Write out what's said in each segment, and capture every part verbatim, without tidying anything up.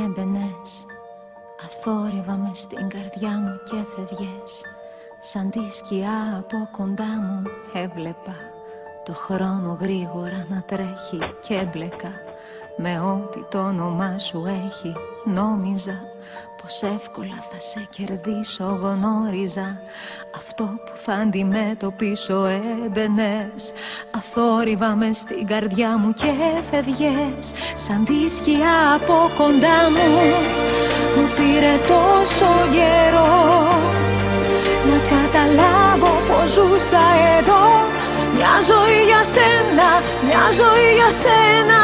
Έμπαινες αθόρυβα μες στην καρδιά μου και φεύγες. Σαν τη σκιά από κοντά μου έβλεπα το χρόνο γρήγορα να τρέχει και έμπλεκα με ό,τι το όνομά σου έχει. Νόμιζα πως εύκολα θα σε κερδίσω, γνώριζα αυτό που θα αντιμετωπίσω. Έμπαινες αθόρυβα μες στην καρδιά μου και φεύγες σαν τη σκιά από κοντά μου. Μου πήρε τόσο καιρό να καταλάβω πως ζούσα εδώ. Μια ζωή για σένα, μια ζωή για σένα.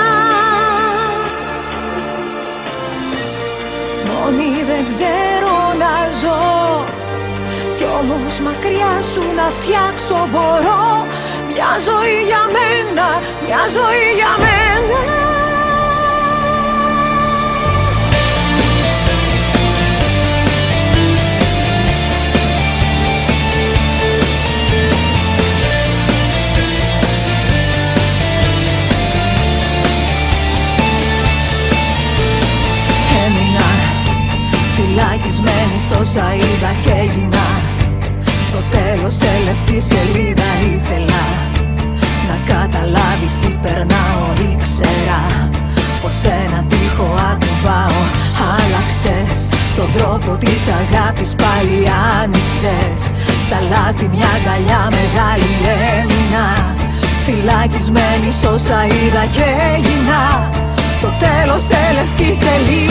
Μόνη δεν ξέρω να ζω, κι όμως μακριά σου να φτιάξω μπορώ. Μια ζωή για μένα, μια ζωή για μένα. Φυλακισμένη σ' όσα είδα και έγινα. Το τέλος σε λευκή σελίδα ήθελα να καταλάβεις τι περνάω. Ήξερα πως ένα τοίχο ακουμπάω. Άλλαξες τον τρόπο της αγάπης, πάλι άνοιξες στα λάθη μια αγκαλιά μεγάλη. Έμεινα φυλακισμένη σ' όσα είδα και έγινα. Το τέλος σε λευκή σελίδα.